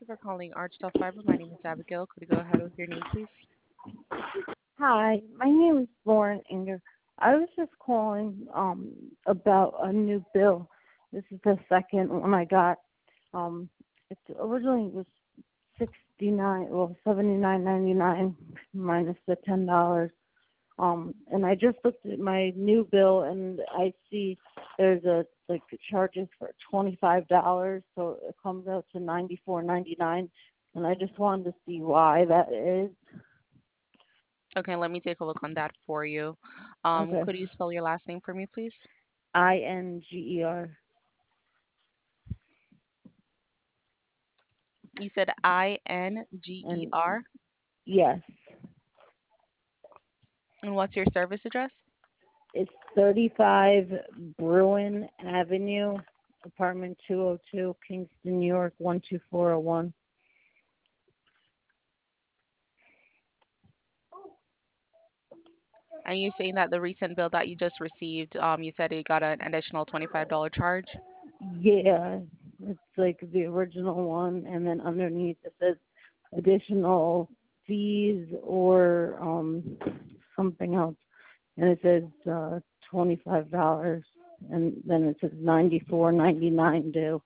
you for calling Archtop Fiber. My name is Abigail. Could you go ahead with your name, please? Hi, my name is Lauren Inger. I was just calling about a new bill. This is the second one I got. It originally was 79.99 minus the $10. And I just looked at my new bill and I see there's charges for $25, so it comes out to $94.99. And I just wanted to see why that is. Okay, let me take a look on that for you. Okay. Could you spell your last name for me, please? INGER. You said And INGER. yes, And what's your service address? it's 35 Bruin Avenue, apartment 202, Kingston, New York, 12401. And you're saying that the recent bill that you just received, you said it got an additional $25 charge? Yeah, it's like the original one, and then underneath it says additional fees or something else, and it says $25, and then it says $94.99 due.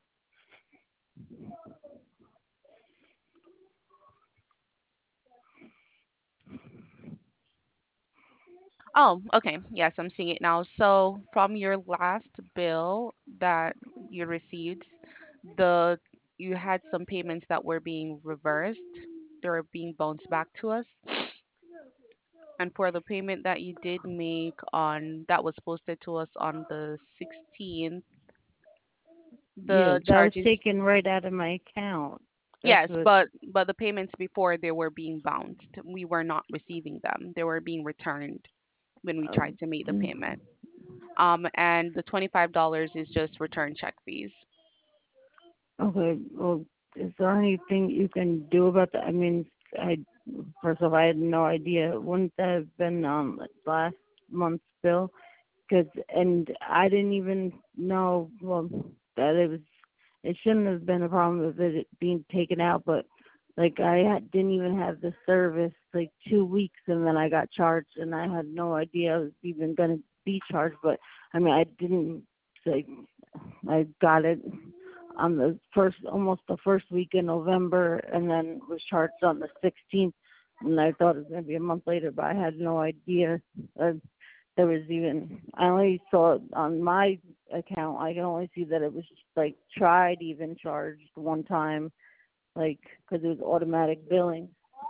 Oh, okay. Yes, I'm seeing it now. So from your last bill that you received, the you had some payments that were being reversed. They were being bounced back to us. And for the payment that you did make on that was posted to us on the 16th, Yeah, the that was charges, taken right out of my account. That's yes, what. but the payments before they were being bounced. We were not receiving them. They were being returned when we tried to make the Mm, payment. And the $25 is just return check fees. okay. Well, is there anything you can do about that? I mean, I first of all, I had no idea. Wouldn't that have been last month's bill? Cause and I didn't even know that it was. It shouldn't have been a problem with it being taken out, but like didn't even have the service like 2 weeks, and then I got charged, and I had no idea I was even gonna be charged. But I mean, I didn't like I got it on almost the first week in November, and then was charged on the 16th, and I thought it was gonna be a month later, but I had no idea. There was even I only saw it on my account. I can only see that it was just like tried even charged one time, like because it was automatic billing.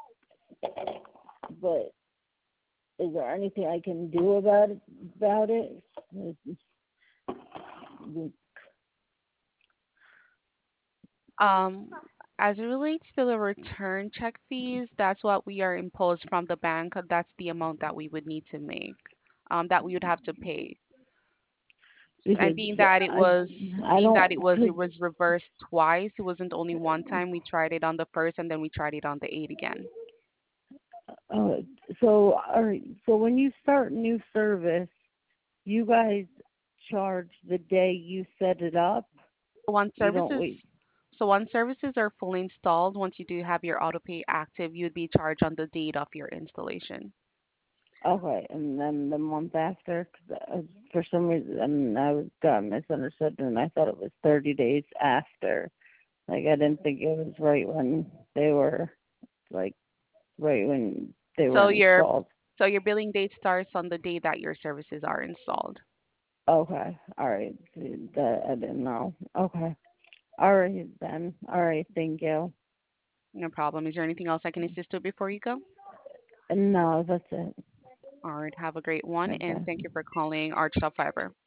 But is there anything I can do about it? Um, as it relates to the return check fees, that's what we are imposed from the bank. That's the amount that we would need to make, that we would have to pay. And Because I being that don't. it was reversed twice. It wasn't only one time. We tried it on the first, and then we tried it on the 8th again. Uh, so all right. So when you start new service, you guys charge the day you set it up. Once You don't services, wait. so once services are fully installed, once you do have your auto pay active, you'd be charged on the date of your installation. Okay, and then the month after, 'cause, for some reason, I got misunderstood, and I thought it was 30 days after. Like, I didn't think it was right when they were, like, right when they were So your installed. so your billing date starts on the day that your services are installed. Okay, all right, that I didn't know. Okay, all right then. All right, thank you. No problem. Is there anything else I can assist with before you go? No, that's it. All right. Have a great one, and Okay. thank you for calling Arch Fiber.